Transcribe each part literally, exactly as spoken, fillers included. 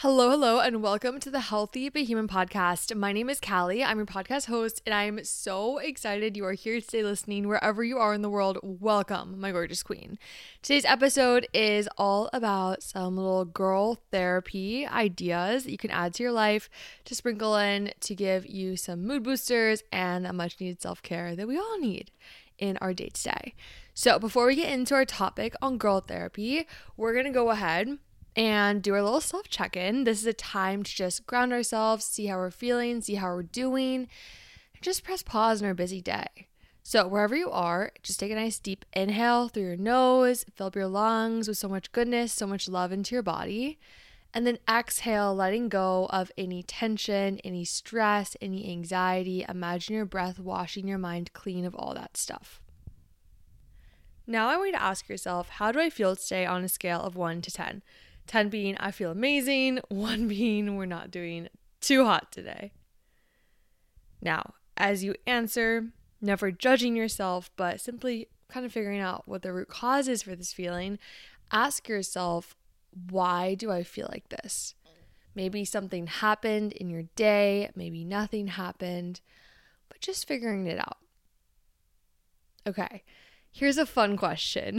Hello, hello, and welcome to the Healthy Behuman podcast. My name is Callie. I'm your podcast host, and I'm so excited you are here today listening wherever you are in the world. Welcome, my gorgeous queen. Today's episode is all about some little girl therapy ideas that you can add to your life to sprinkle in to give you some mood boosters and that much needed self-care that we all need in our day-to-day. So before we get into our topic on girl therapy, we're going to go ahead and do our little self check-in. This is a time to just ground ourselves, see how we're feeling, see how we're doing, and just press pause in our busy day. So wherever you are, just take a nice deep inhale through your nose, fill up your lungs with so much goodness, so much love into your body, and then exhale, letting go of any tension, any stress, any anxiety. Imagine your breath washing your mind clean of all that stuff. Now I want you to ask yourself, how do I feel today on a scale of one to ten? ten being I feel amazing, one being we're not doing too hot today. Now, as you answer, never judging yourself, but simply kind of figuring out what the root cause is for this feeling, ask yourself, why do I feel like this? Maybe something happened in your day, maybe nothing happened, but just figuring it out. Okay, here's a fun question.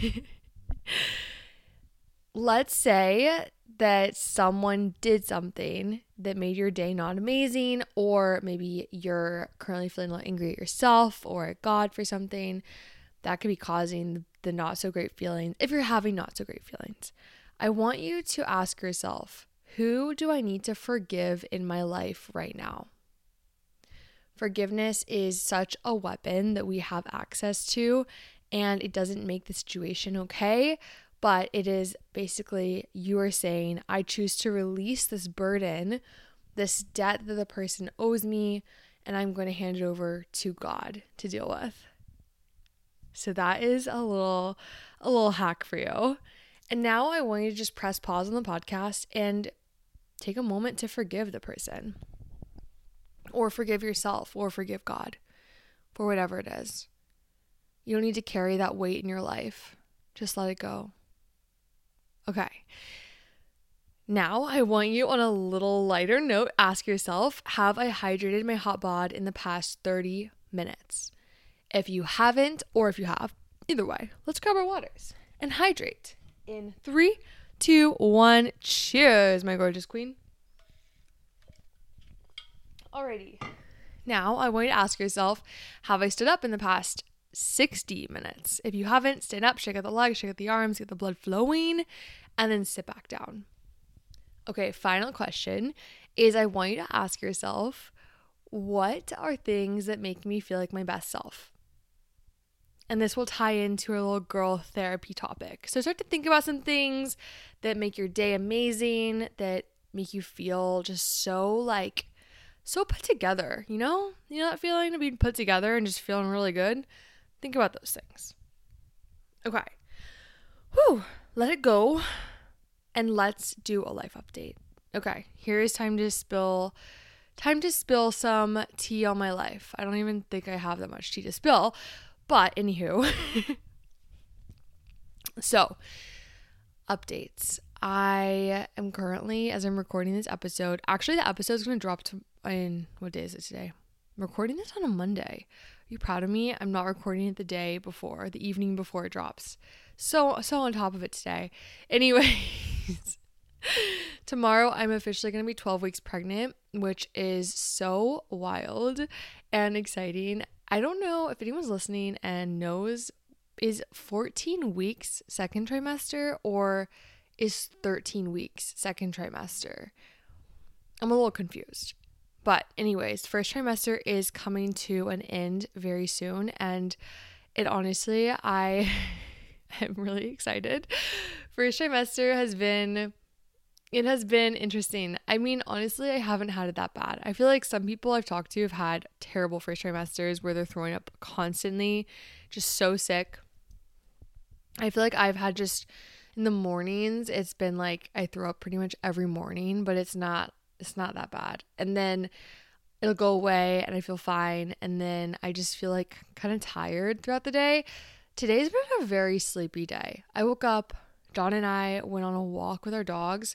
Let's say that someone did something that made your day not amazing, or maybe you're currently feeling a little angry at yourself or at God for something that could be causing the not so great feelings. If you're having not so great feelings, I want you to ask yourself, who do I need to forgive in my life right now? Forgiveness is such a weapon that we have access to, and it doesn't make the situation okay. But it is basically you are saying, I choose to release this burden, this debt that the person owes me, and I'm going to hand it over to God to deal with. So that is a little, a little hack for you. And now I want you to just press pause on the podcast and take a moment to forgive the person, or forgive yourself, or forgive God for whatever it is. You don't need to carry that weight in your life. Just let it go. Okay, now I want you on a little lighter note, ask yourself, have I hydrated my hot bod in the past thirty minutes? If you haven't, or if you have, either way, let's grab our waters and hydrate. In three, two, one, cheers, my gorgeous queen. Alrighty, now I want you to ask yourself, have I stood up in the past sixty minutes? If you haven't, stand up, shake out the legs, shake out the arms, get the blood flowing, and then sit back down. Okay, final question is I want you to ask yourself, what are things that make me feel like my best self? And this will tie into our little girl therapy topic. So start to think about some things that make your day amazing, that make you feel just so like, so put together, you know? You know that feeling of being put together and just feeling really good? Think about those things. Okay. Whew. Let it go. And let's do a life update. Okay. Here is time to spill, time to spill some tea on my life. I don't even think I have that much tea to spill. But anywho. So, updates. I am currently, as I'm recording this episode, actually the episode is going to drop to, in, what day is it today? I'm recording this on a Monday. Are you proud of me? I'm not recording it the day before, the evening before it drops. So, so on top of it today. Anyways, tomorrow I'm officially going to be twelve weeks pregnant, which is so wild and exciting. I don't know if anyone's listening and knows, is fourteen weeks second trimester or is thirteen weeks second trimester? I'm a little confused. But anyways, first trimester is coming to an end very soon, and it honestly, I am really excited. First trimester has been, it has been interesting. I mean, honestly, I haven't had it that bad. I feel like some people I've talked to have had terrible first trimesters where they're throwing up constantly, just so sick. I feel like I've had just in the mornings, it's been like I throw up pretty much every morning, but it's not It's not that bad. And then it'll go away and I feel fine. And then I just feel like kind of tired throughout the day. Today's been a very sleepy day. I woke up, John and I went on a walk with our dogs.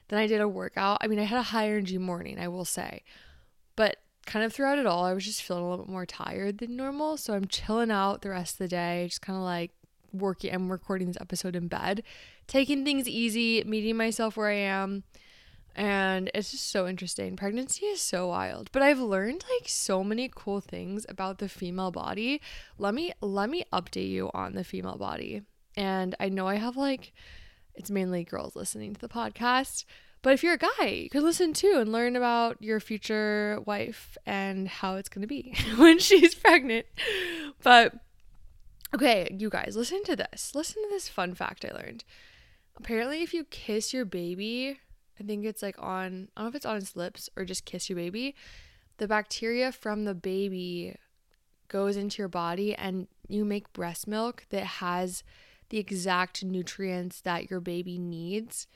Then I did a workout. I mean, I had a high energy morning, I will say, but kind of throughout it all, I was just feeling a little bit more tired than normal. So I'm chilling out the rest of the day, just kind of like working. I'm recording this episode in bed, taking things easy, meeting myself where I am. And it's just so interesting. Pregnancy is so wild, but I've learned like so many cool things about the female body. Let me, let me update you on the female body. And I know I have like, it's mainly girls listening to the podcast, but if you're a guy, you could listen too and learn about your future wife and how it's going to be when she's pregnant. But okay, you guys, listen to this. Listen to this fun fact I learned. Apparently, if you kiss your baby, I think it's like on, I don't know if it's on its lips or just kiss your baby, the bacteria from the baby goes into your body and you make breast milk that has the exact nutrients that your baby needs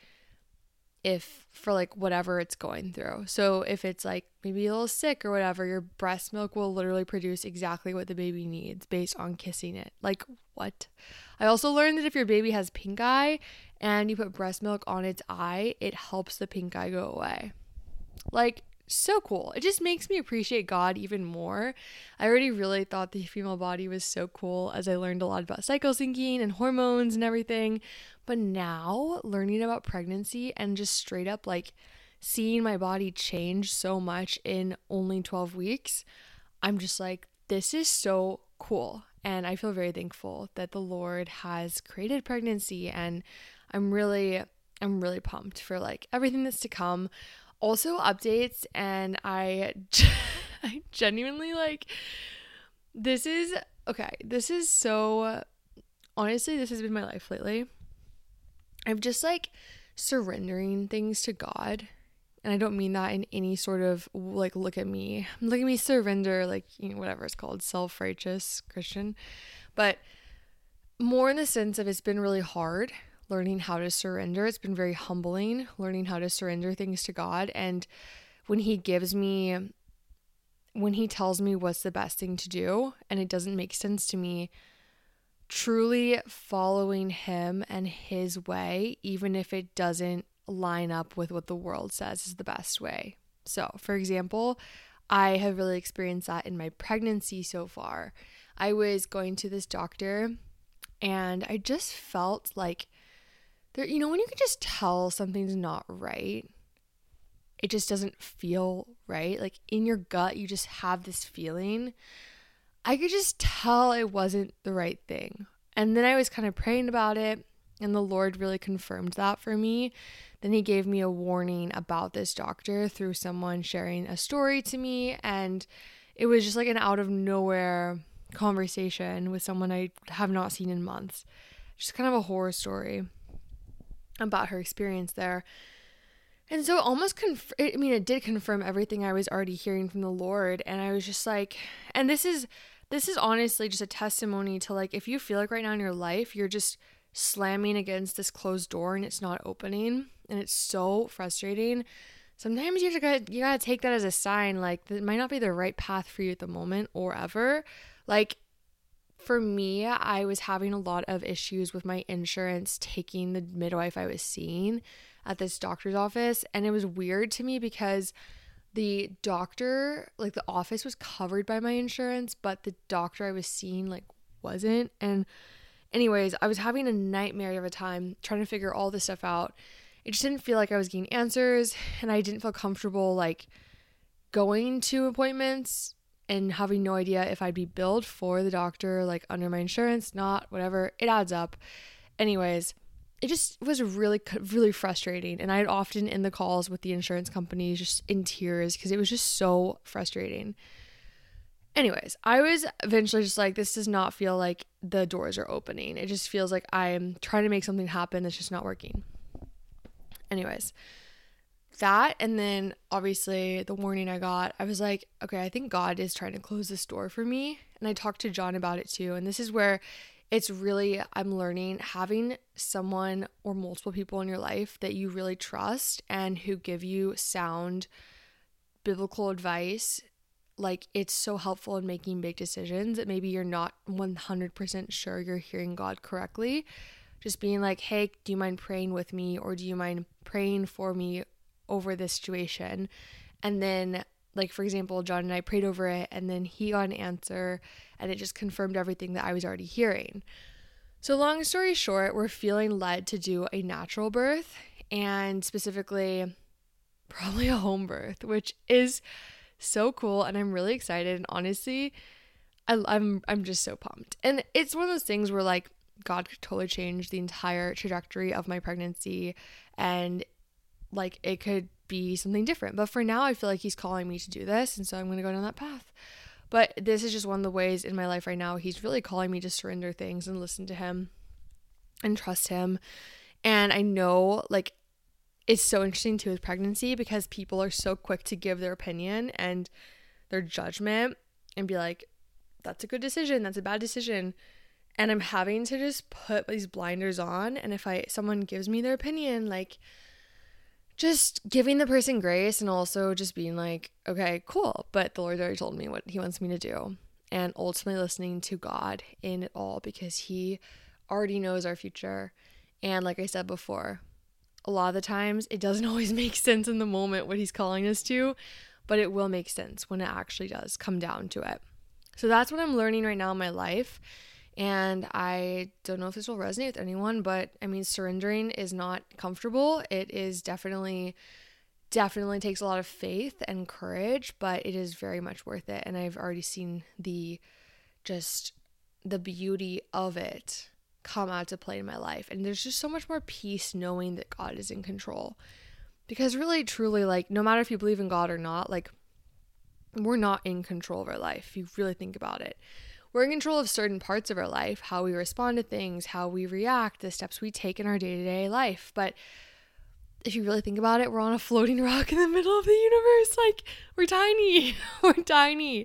if for like whatever it's going through. So if it's like maybe a little sick or whatever, your breast milk will literally produce exactly what the baby needs based on kissing it. Like what? I also learned that if your baby has pink eye and you put breast milk on its eye, it helps the pink eye go away. Like, so cool. It just makes me appreciate God even more. I already really thought the female body was so cool as I learned a lot about cycle syncing and hormones and everything. But now learning about pregnancy and just straight up like seeing my body change so much in only twelve weeks, I'm just like, this is so cool. And I feel very thankful that the Lord has created pregnancy, and I'm really, I'm really pumped for like everything that's to come. Also updates, and I, I genuinely like, this is, okay, this is so, honestly, this has been my life lately. I'm just like surrendering things to God, and I don't mean that in any sort of like, look at me, look at me surrender, like, you know, whatever it's called, self-righteous Christian, but more in the sense of it's been really hard learning how to surrender. It's been very humbling learning how to surrender things to God. And when he gives me, when he tells me what's the best thing to do and it doesn't make sense to me, truly following him and his way, even if it doesn't line up with what the world says is the best way. So, for example, I have really experienced that in my pregnancy so far. I was going to this doctor and I just felt like there, you know, when you can just tell something's not right, it just doesn't feel right. Like in your gut, you just have this feeling. I could just tell it wasn't the right thing. And then I was kind of praying about it, and the Lord really confirmed that for me. Then he gave me a warning about this doctor through someone sharing a story to me. And it was just like an out of nowhere conversation with someone I have not seen in months. Just kind of a horror story about her experience there. And so it almost, conf- I mean, it did confirm everything I was already hearing from the Lord. And I was just like, and this is, this is honestly just a testimony to like, if you feel like right now in your life, you're just slamming against this closed door and it's not opening and it's so frustrating. Sometimes you have to, you gotta take that as a sign, like that might not be the right path for you at the moment or ever. Like, for me, I was having a lot of issues with my insurance taking the midwife I was seeing at this doctor's office. And it was weird to me because the doctor, like the office was covered by my insurance, but the doctor I was seeing like wasn't. And anyways, I was having a nightmare of a time trying to figure all this stuff out. It just didn't feel like I was getting answers, and I didn't feel comfortable like going to appointments and having no idea if I'd be billed for the doctor, like under my insurance, not, whatever. It adds up. Anyways, it just was really, really frustrating. And I'd often in the calls with the insurance companies just in tears because it was just so frustrating. Anyways, I was eventually just like, this does not feel like the doors are opening. It just feels like I'm trying to make something happen that's just not working. Anyways, that, and then obviously the warning I got, I was like, okay, I think God is trying to close this door for me. And I talked to John about it too. And this is where it's really, I'm learning, having someone or multiple people in your life that you really trust and who give you sound biblical advice. Like, it's so helpful in making big decisions that maybe you're not one hundred percent sure you're hearing God correctly. just being like, hey, do you mind praying with me? Or do you mind praying for me over this situation? And then, like, for example, John and I prayed over it, and then he got an answer, and it just confirmed everything that I was already hearing. So long story short, we're feeling led to do a natural birth, and specifically probably a home birth, which is so cool, and I'm really excited. And honestly, I, I'm I'm just so pumped. And it's one of those things where, like, God could totally change the entire trajectory of my pregnancy, and like it could be something different. But for now, I feel like he's calling me to do this, and so I'm going to go down that path. But this is just one of the ways in my life right now he's really calling me to surrender things and listen to him and trust him. And I know, like, it's so interesting too with pregnancy, because people are so quick to give their opinion and their judgment and be like, that's a good decision, that's a bad decision. And I'm having to just put these blinders on, and if I someone gives me their opinion, like, just giving the person grace, and also just being like, okay, cool, but the Lord already told me what he wants me to do, and ultimately listening to God in it all, because he already knows our future. And like I said before, a lot of the times it doesn't always make sense in the moment what he's calling us to, but it will make sense when it actually does come down to it. So that's what I'm learning right now in my life. And I don't know if this will resonate with anyone, but I mean, surrendering is not comfortable. It is definitely, definitely takes a lot of faith and courage, but it is very much worth it. And I've already seen the, just the beauty of it come out to play in my life. And there's just so much more peace knowing that God is in control. Because really, truly, like, no matter if you believe in God or not, like, we're not in control of our life, if you really think about it. We're in control of certain parts of our life, how we respond to things, how we react, the steps we take in our day-to-day life. But if you really think about it, we're on a floating rock in the middle of the universe. Like, we're tiny. We're tiny.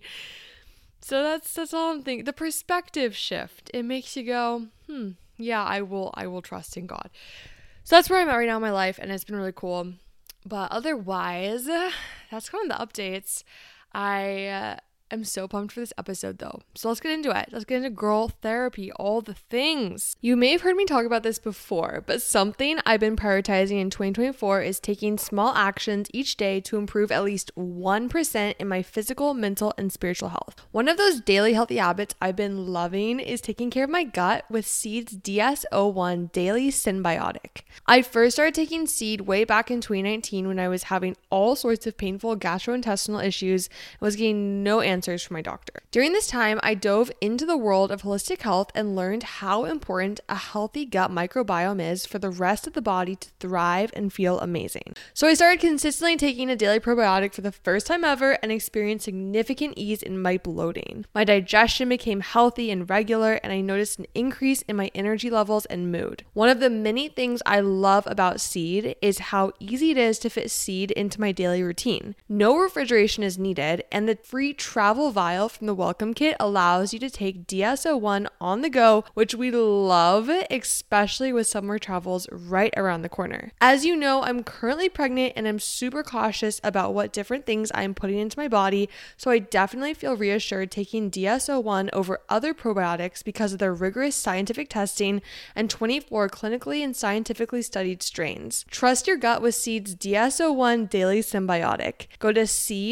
So that's that's all I'm thinking. The perspective shift. It makes you go, hmm, yeah, I will I will trust in God. So that's where I'm at right now in my life, and it's been really cool. But otherwise, that's kind of the updates. I... Uh, I'm so pumped for this episode though. So let's get into it. Let's get into girl therapy, all the things. You may have heard me talk about this before, but something I've been prioritizing in twenty twenty-four is taking small actions each day to improve at least one percent in my physical, mental, and spiritual health. One of those daily healthy habits I've been loving is taking care of my gut with Seed's D S O one Daily Synbiotic. I first started taking Seed way back in twenty nineteen when I was having all sorts of painful gastrointestinal issues and was getting no answers from my doctor. During this time, I dove into the world of holistic health and learned how important a healthy gut microbiome is for the rest of the body to thrive and feel amazing. So I started consistently taking a daily probiotic for the first time ever and experienced significant ease in my bloating. My digestion became healthy and regular, and I noticed an increase in my energy levels and mood. One of the many things I love about Seed is how easy it is to fit Seed into my daily routine. No refrigeration is needed, and the free travel vial from the welcome kit allows you to take D S O one on the go, which we love, especially with summer travels right around the corner. As you know, I'm currently pregnant and I'm super cautious about what different things I'm putting into my body, so I definitely feel reassured taking D S O one over other probiotics because of their rigorous scientific testing and twenty-four clinically and scientifically studied strains. Trust your gut with Seed's D S O one Daily Synbiotic. Go to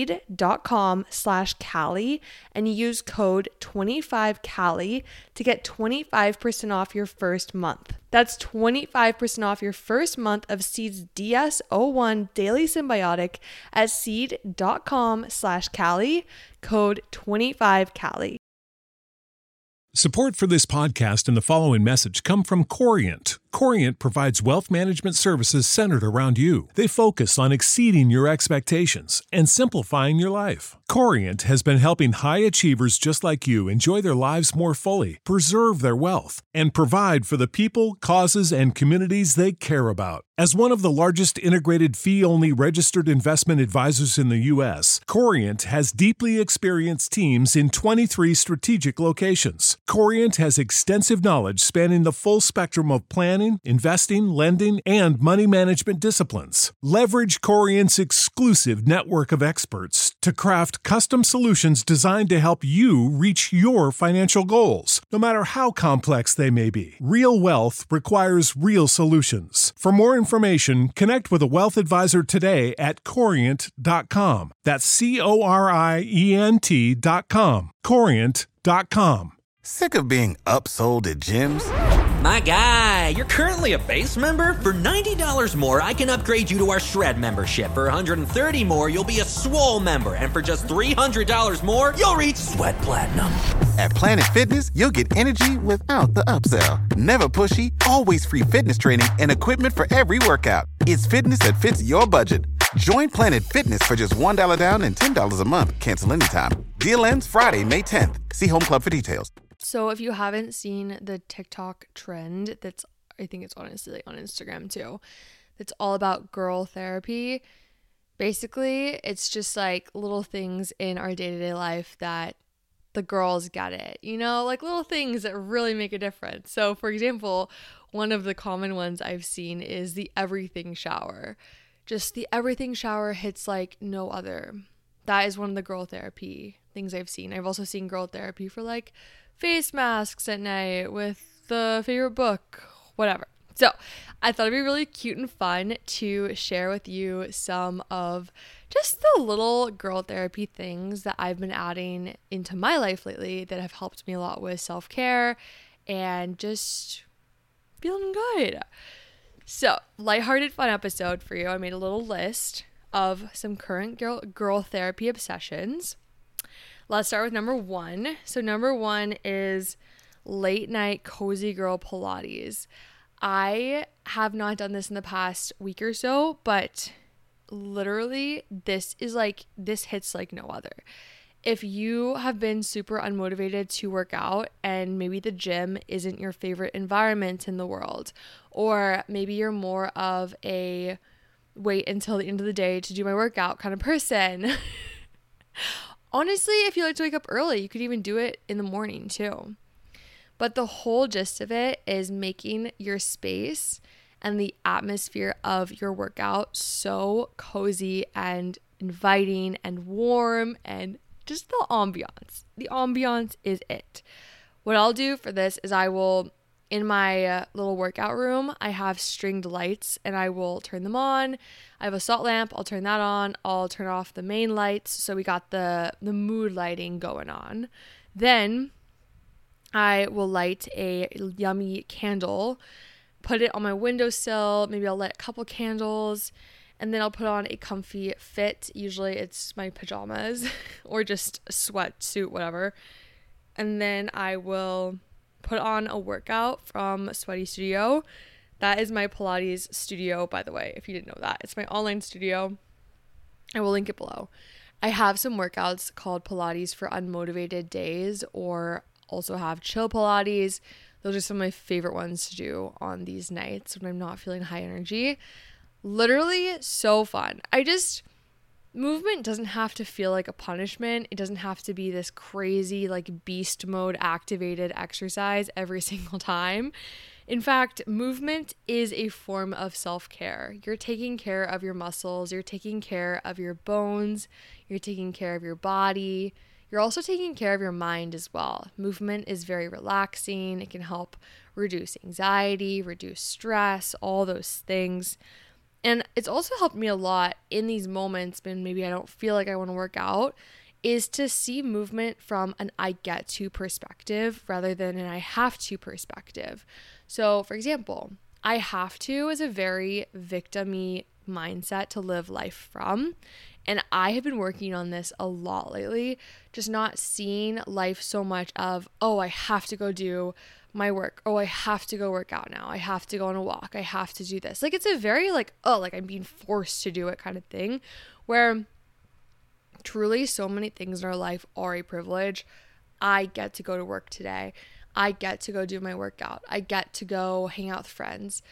seed.com slash Callie and use code twenty-five Callie to get twenty-five percent off your first month. That's twenty-five percent off your first month of Seed's D S O one Daily Synbiotic at seed.com slash Callie, code twenty-five Callie. Support for this podcast and the following message come from Corient. Corient provides wealth management services centered around you. They focus on exceeding your expectations and simplifying your life. Corient has been helping high achievers just like you enjoy their lives more fully, preserve their wealth, and provide for the people, causes, and communities they care about. As one of the largest integrated fee-only registered investment advisors in the U S, Corient has deeply experienced teams in twenty-three strategic locations. Corient has extensive knowledge spanning the full spectrum of plan planning, investing, lending, and money management disciplines. Leverage Corient's exclusive network of experts to craft custom solutions designed to help you reach your financial goals, no matter how complex they may be. Real wealth requires real solutions. For more information, connect with a wealth advisor today at corient dot com. That's C O R I E N T dot com. corient dot com. Sick of being upsold at gyms? My guy, you're currently a base member? For ninety dollars more, I can upgrade you to our Shred membership. For one hundred thirty dollars more, you'll be a Swole member. And for just three hundred dollars more, you'll reach Sweat Platinum. At Planet Fitness, you'll get energy without the upsell. Never pushy, always free fitness training and equipment for every workout. It's fitness that fits your budget. Join Planet Fitness for just one dollar down and ten dollars a month. Cancel anytime. Deal ends Friday, May tenth. See Home Club for details. So if you haven't seen the TikTok trend, that's, I think it's honestly like on Instagram too, that's all about girl therapy. Basically, it's just like little things in our day-to-day life that the girls get it, you know, like little things that really make a difference. So for example, one of the common ones I've seen is the everything shower. Just the everything shower hits like no other. That is one of the girl therapy things I've seen. I've also seen girl therapy for like face masks at night with the favorite book, whatever. So I thought it'd be really cute and fun to share with you some of just the little girl therapy things that I've been adding into my life lately that have helped me a lot with self-care and just feeling good. So, lighthearted fun episode for you. I made a little list of some current girl girl therapy obsessions. Let's start with number one. So number one is late night cozy girl Pilates. I have not done this in the past week or so, but literally this is like, this hits like no other. If you have been super unmotivated to work out and maybe the gym isn't your favorite environment in the world, or maybe you're more of a wait until the end of the day to do my workout kind of person. Honestly, if you like to wake up early, you could even do it in the morning too. But the whole gist of it is making your space and the atmosphere of your workout so cozy and inviting and warm and just the ambiance. The ambiance is it. What I'll do for this is I will, in my uh, little workout room, I have stringed lights and I will turn them on. I have a salt lamp. I'll turn that on. I'll turn off the main lights. So we got the, the mood lighting going on. Then I will light a yummy candle, put it on my windowsill. Maybe I'll light a couple candles. And then I'll put on a comfy fit. Usually it's my pajamas or just a sweatsuit, whatever. And then I will put on a workout from Sweaty Studio. That is my Pilates studio, by the way, if you didn't know that. It's my online studio. I will link it below. I have some workouts called Pilates for unmotivated days, or also have chill Pilates. Those are some of my favorite ones to do on these nights when I'm not feeling high energy. Literally so fun. I just, movement doesn't have to feel like a punishment. It doesn't have to be this crazy like beast mode activated exercise every single time. In fact, movement is a form of self-care. You're taking care of your muscles, you're taking care of your bones, you're taking care of your body. You're also taking care of your mind as well. Movement is very relaxing. It can help reduce anxiety, reduce stress, all those things. And it's also helped me a lot in these moments when maybe I don't feel like I want to work out, is to see movement from an I get to perspective rather than an I have to perspective. So, for example, I have to is a very victim-y mindset to live life from. And I have been working on this a lot lately, just not seeing life so much of, oh, I have to go do my work. Oh, I have to go work out now. I have to go on a walk. I have to do this. Like, it's a very like, oh, like I'm being forced to do it kind of thing, where truly so many things in our life are a privilege. I get to go to work today. I get to go do my workout. I get to go hang out with friends.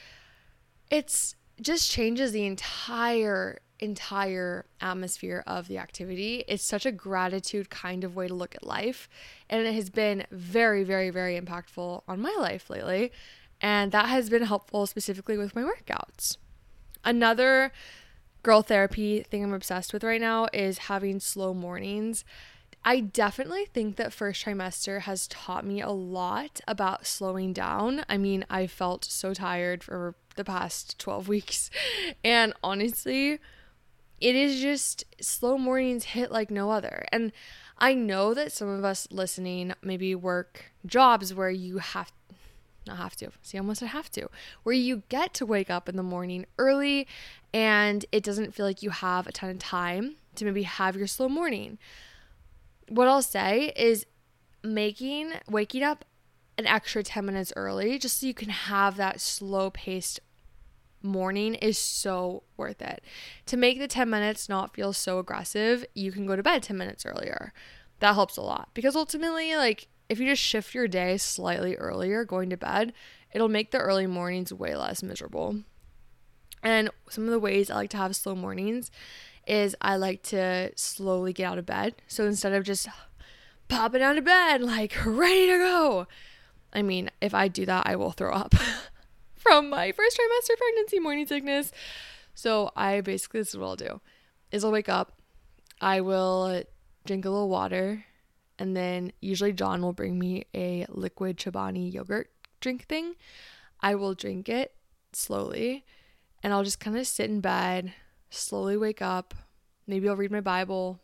It's just changes the entire entire atmosphere of the activity. It's such a gratitude kind of way to look at life, and it has been very, very, very impactful on my life lately. And that has been helpful specifically with my workouts. Another girl therapy thing I'm obsessed with right now is having slow mornings. I definitely think that first trimester has taught me a lot about slowing down. I mean, I felt so tired for the past twelve weeks. And honestly, it is just slow mornings hit like no other. And I know that some of us listening maybe work jobs where you have not have to. See, I almost said have to. Where you get to wake up in the morning early and it doesn't feel like you have a ton of time to maybe have your slow morning. What I'll say is making waking up an extra ten minutes early just so you can have that slow paced morning is so worth it. To make the ten minutes not feel so aggressive, you can go to bed ten minutes earlier. That helps a lot because ultimately, like, if you just shift your day slightly earlier going to bed, it'll make the early mornings way less miserable. And some of the ways I like to have slow mornings is I like to slowly get out of bed. So instead of just popping out of bed, like ready to go. I mean, if I do that, I will throw up from my first trimester pregnancy morning sickness. So I basically, this is what I'll do, is I'll wake up, I will drink a little water, and then usually John will bring me a liquid Chobani yogurt drink thing. I will drink it slowly, and I'll just kind of sit in bed, slowly wake up. Maybe I'll read my Bible,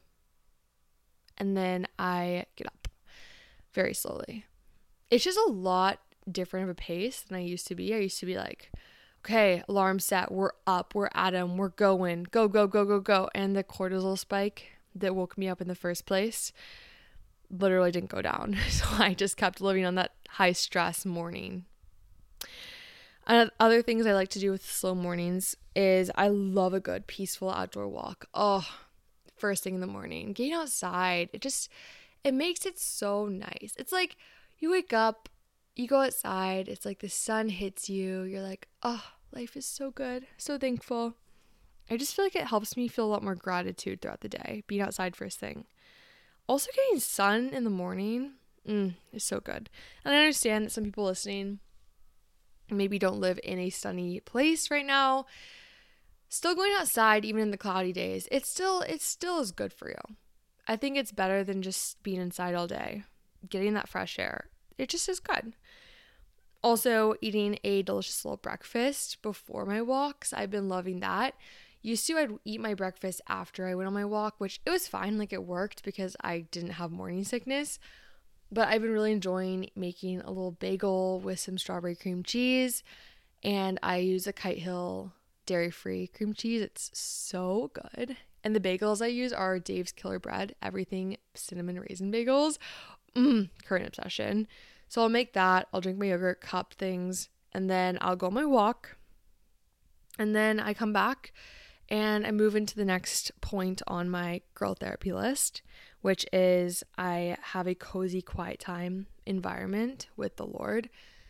and then I get up very slowly. It's just a lot different of a pace than I used to be. I used to be like, okay, alarm set, we're up, we're at 'em, we're going, go, go, go, go, go. And the cortisol spike that woke me up in the first place literally didn't go down. So I just kept living on that high stress morning. And other things I like to do with slow mornings is I love a good peaceful outdoor walk. Oh, first thing in the morning, getting outside, it just, it makes it so nice. It's like you wake up, you go outside, it's like the sun hits you, you're like, oh, life is so good, so thankful. I just feel like it helps me feel a lot more gratitude throughout the day, being outside first thing. Also, getting sun in the morning mm, is so good. And I understand that some people listening maybe don't live in a sunny place right now. Still going outside, even in the cloudy days, it's still, it still is good for you. I think it's better than just being inside all day. Getting that fresh air, it just is good. Also, eating a delicious little breakfast before my walks. I've been loving that. Used to, I'd eat my breakfast after I went on my walk, which it was fine. Like, it worked because I didn't have morning sickness. But I've been really enjoying making a little bagel with some strawberry cream cheese. And I use a Kite Hill dairy-free cream cheese. It's so good. And the bagels I use are Dave's Killer Bread, everything cinnamon raisin bagels. Mm, current obsession. So I'll make that. I'll drink my yogurt, cup things, and then I'll go on my walk. And then I come back and I move into the next point on my girl therapy list, which is I have a cozy, quiet time environment with the Lord.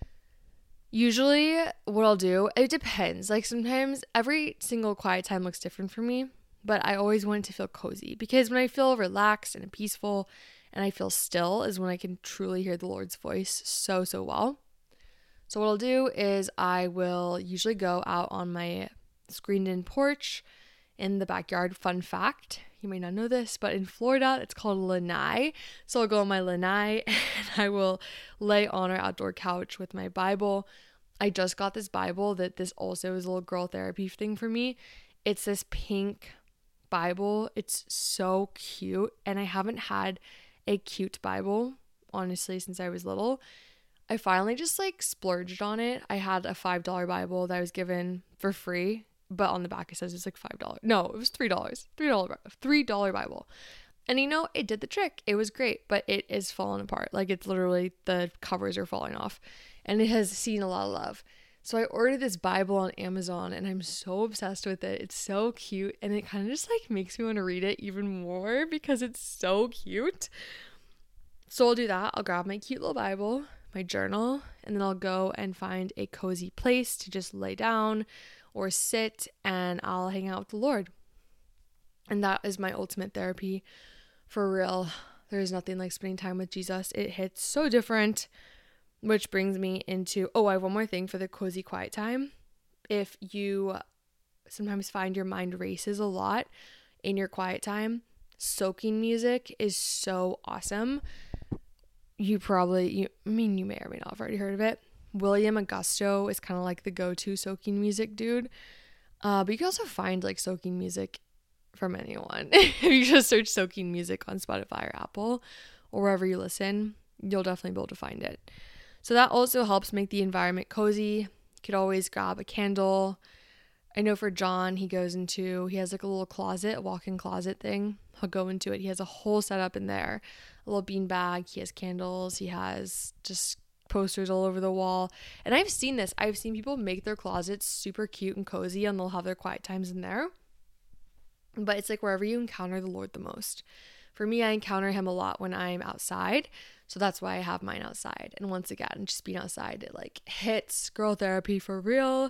Usually what I'll do, it depends. Like, sometimes every single quiet time looks different for me, but I always want it to feel cozy, because when I feel relaxed and peaceful and I feel still is when I can truly hear the Lord's voice so, so well. So what I'll do is I will usually go out on my screened in porch in the backyard. Fun fact, you may not know this, but in Florida it's called lanai. So I'll go on my lanai and I will lay on our outdoor couch with my Bible. I just got this Bible that this also is a little girl therapy thing for me. It's this pink Bible. It's so cute, and I haven't had a cute Bible honestly since I was little. I finally just like splurged on it. I had a five dollar Bible that I was given for free, but on the back it says it's like five dollars. No, it was three dollars. three dollars three dollar Bible. And you know, it did the trick. It was great, but it is falling apart. Like, it's literally, the covers are falling off, and it has seen a lot of love. So I ordered this Bible on Amazon, and I'm so obsessed with it. It's so cute, and it kind of just like makes me want to read it even more because it's so cute. So I'll do that. I'll grab my cute little Bible, my journal, and then I'll go and find a cozy place to just lay down or sit, and I'll hang out with the Lord. And that is my ultimate therapy, for real. There is nothing like spending time with Jesus. It hits so different which brings me into, oh, I have one more thing for the cozy quiet time. If you sometimes find your mind races a lot in your quiet time, soaking music is so awesome. You probably, you, I mean, you may or may not have already heard of it. William Augusto is kind of like the go-to soaking music dude. Uh, but you can also find like soaking music from anyone. If you just search soaking music on Spotify or Apple or wherever you listen, you'll definitely be able to find it. So that also helps make the environment cozy. You could always grab a candle. I know for John, he goes into, he has like a little closet, a walk-in closet thing. He'll go into it. He has a whole setup in there. A little bean bag. He has candles. He has just posters all over the wall. And I've seen this. I've seen people make their closets super cute and cozy, and they'll have their quiet times in there. But it's like wherever you encounter the Lord the most. For me, I encounter him a lot when I'm outside. So that's why I have mine outside. And once again, just being outside, it like hits girl therapy for real.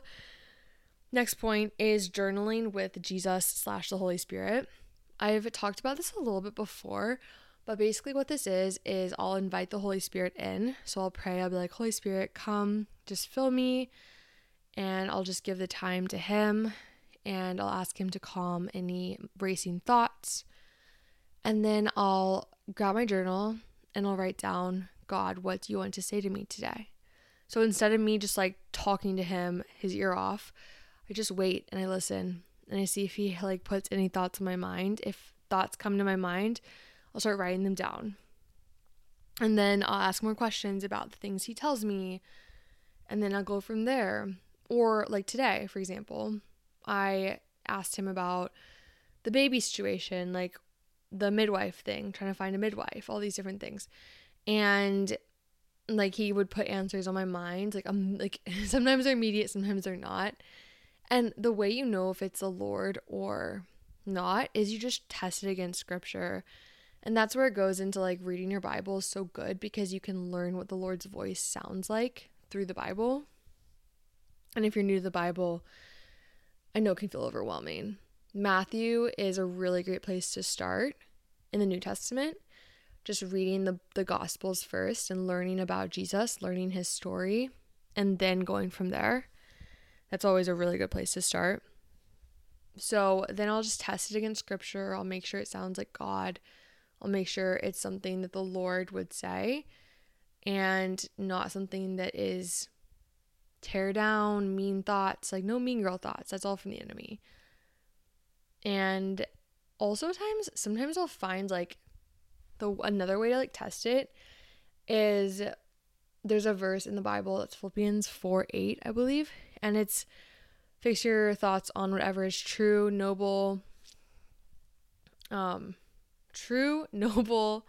Next point is journaling with Jesus slash the Holy Spirit. I've talked about this a little bit before, but basically what this is, is I'll invite the Holy Spirit in. So I'll pray, I'll be like, Holy Spirit, come, just fill me. And I'll just give the time to him. And I'll ask him to calm any racing thoughts. And then I'll grab my journal and I'll write down, God, what do you want to say to me today? So instead of me just like talking to him, his ear off, I just wait and I listen and I see if he like puts any thoughts in my mind. If thoughts come to my mind, I'll start writing them down. And then I'll ask more questions about the things he tells me. And then I'll go from there. Or like today, for example, I asked him about the baby situation, like the midwife thing, trying to find a midwife, all these different things. And like he would put answers on my mind. Like I'm like sometimes they're immediate, sometimes they're not. And the way you know if it's the Lord or not is you just test it against scripture. And that's where it goes into like reading your Bible is so good because you can learn what the Lord's voice sounds like through the Bible. And if you're new to the Bible, I know it can feel overwhelming. Matthew is a really great place to start in the New Testament. Just reading the, the Gospels first and learning about Jesus, learning his story, and then going from there. That's always a really good place to start. So then I'll just test it against scripture. I'll make sure it sounds like God. I'll make sure it's something that the Lord would say and not something that is tear down, mean thoughts, like no mean girl thoughts. That's all from the enemy. And also times, sometimes I'll find like the another way to like test it is there's a verse in the Bible that's Philippians four eight, I believe. And it's fix your thoughts on whatever is true, noble, um, true, noble,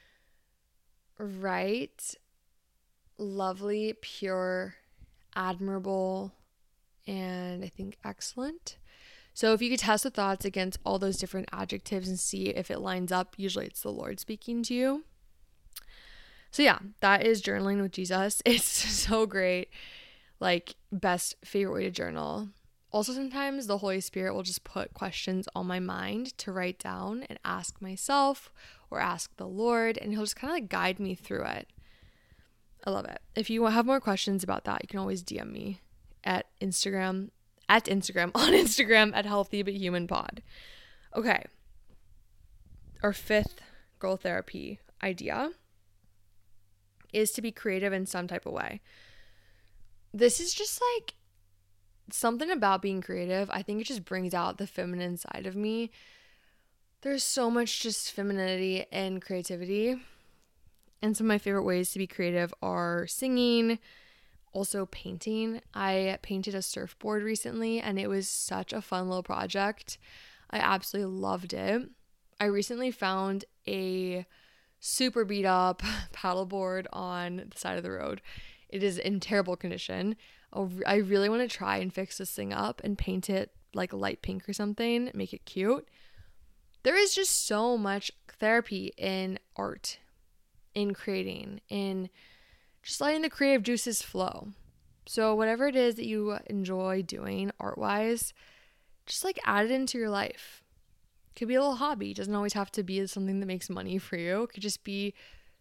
right, lovely, pure, admirable, and I think excellent. So if you could test the thoughts against all those different adjectives and see if it lines up, usually it's the Lord speaking to you. So yeah, that is journaling with Jesus. It's so great. Like best favorite way to journal. Also sometimes the Holy Spirit will just put questions on my mind to write down and ask myself or ask the Lord, and he'll just kind of like guide me through it. I love it. If you have more questions about that, you can always D M me at Instagram, at Instagram, on Instagram at Healthy But Human Pod. Okay. Our fifth girl therapy idea is to be creative in some type of way. This is just like something about being creative. I think it just brings out the feminine side of me. There's so much just femininity and creativity. And some of my favorite ways to be creative are singing, also painting. I painted a surfboard recently and it was such a fun little project. I absolutely loved it. I recently found a super beat up paddleboard on the side of the road. It is in terrible condition. I really want to try and fix this thing up and paint it like light pink or something, make it cute. There is just so much therapy in art, in creating, in just letting the creative juices flow. So whatever it is that you enjoy doing art-wise, just like add it into your life. It could be a little hobby. It doesn't always have to be something that makes money for you. It could just be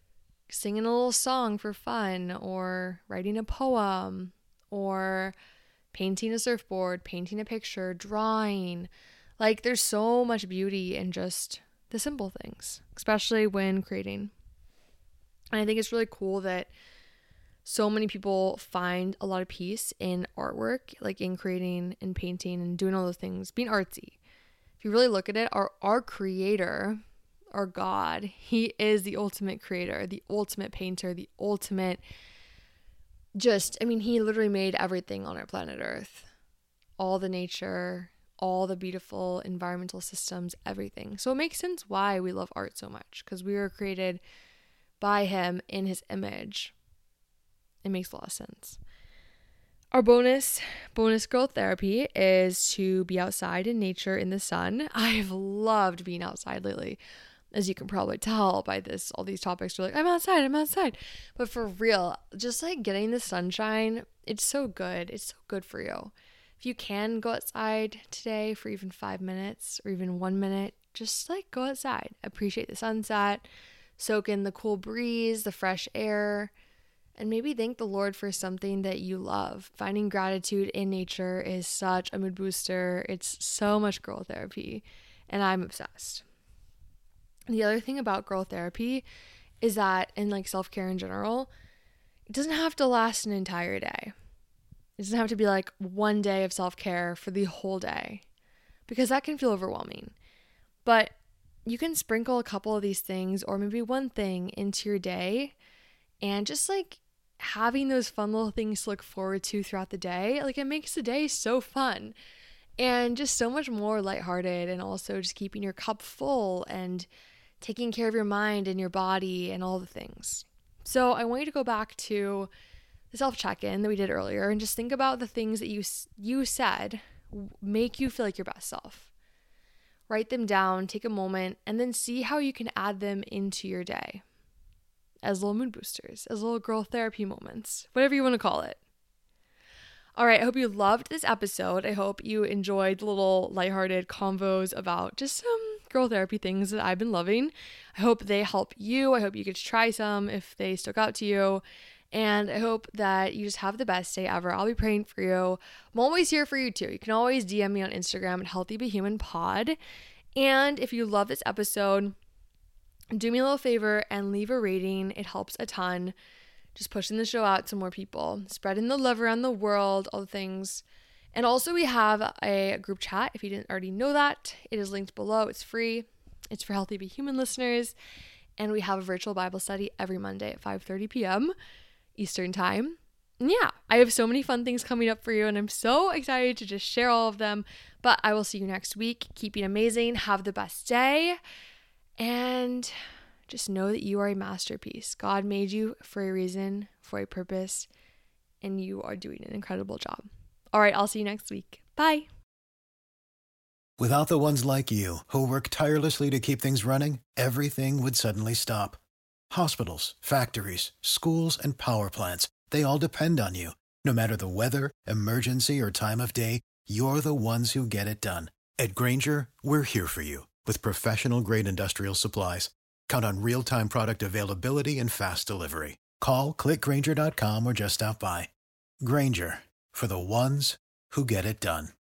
singing a little song for fun, or writing a poem, or painting a surfboard, painting a picture, drawing. Like, there's so much beauty in just the simple things, especially when creating. And I think it's really cool that so many people find a lot of peace in artwork, like in creating and painting and doing all those things, being artsy. If you really look at it, our, our creator, our God, he is the ultimate creator, the ultimate painter, the ultimate just, I mean, he literally made everything on our planet Earth. All the nature, all the beautiful environmental systems, everything. So it makes sense why we love art so much, because we were created by him in his image. It makes a lot of sense. Our bonus, bonus girl therapy is to be outside in nature in the sun. I've loved being outside lately. As you can probably tell by this, all these topics are like, I'm outside, I'm outside. But for real, just like getting the sunshine, it's so good. It's so good for you. If you can go outside today for even five minutes or even one minute, just like go outside. Appreciate the sunset, soak in the cool breeze, the fresh air, and maybe thank the Lord for something that you love. Finding gratitude in nature is such a mood booster. It's so much girl therapy, and I'm obsessed. The other thing about girl therapy is that, in like self-care in general, it doesn't have to last an entire day. It doesn't have to be like one day of self-care for the whole day, because that can feel overwhelming. But you can sprinkle a couple of these things, or maybe one thing, into your day, and just like having those fun little things to look forward to throughout the day, like it makes the day so fun and just so much more lighthearted, and also just keeping your cup full and taking care of your mind and your body and all the things. So I want you to go back to the self-check-in that we did earlier and just think about the things that you you said make you feel like your best self. Write them down, take a moment, and then see how you can add them into your day as little mood boosters, as little girl therapy moments, whatever you want to call it. All right, I hope you loved this episode. I hope you enjoyed the little lighthearted convos about just some girl therapy things that I've been loving. I hope they help you. I hope you get to try some if they stuck out to you. And I hope that you just have the best day ever. I'll be praying for you. I'm always here for you too. You can always D M me on Instagram at Healthy Be Human Pod. And if you love this episode, do me a little favor and leave a rating. It helps a ton. Just pushing the show out to more people, spreading the love around the world, all the things. And also we have a group chat. If you didn't already know that, it is linked below. It's free. It's for Healthy Be Human listeners. And we have a virtual Bible study every Monday at five thirty p.m. Eastern time. And yeah, I have so many fun things coming up for you, and I'm so excited to just share all of them. But I will see you next week. Keep being amazing. Have the best day. And just know that you are a masterpiece. God made you for a reason, for a purpose, and you are doing an incredible job. All right, I'll see you next week. Bye. Without the ones like you, who work tirelessly to keep things running, everything would suddenly stop. Hospitals, factories, schools, and power plants, they all depend on you. No matter the weather, emergency, or time of day, you're the ones who get it done. At Grainger, we're here for you with professional-grade industrial supplies. Count on real-time product availability and fast delivery. Call, click Grainger dot com, or just stop by. Grainger, for the ones who get it done.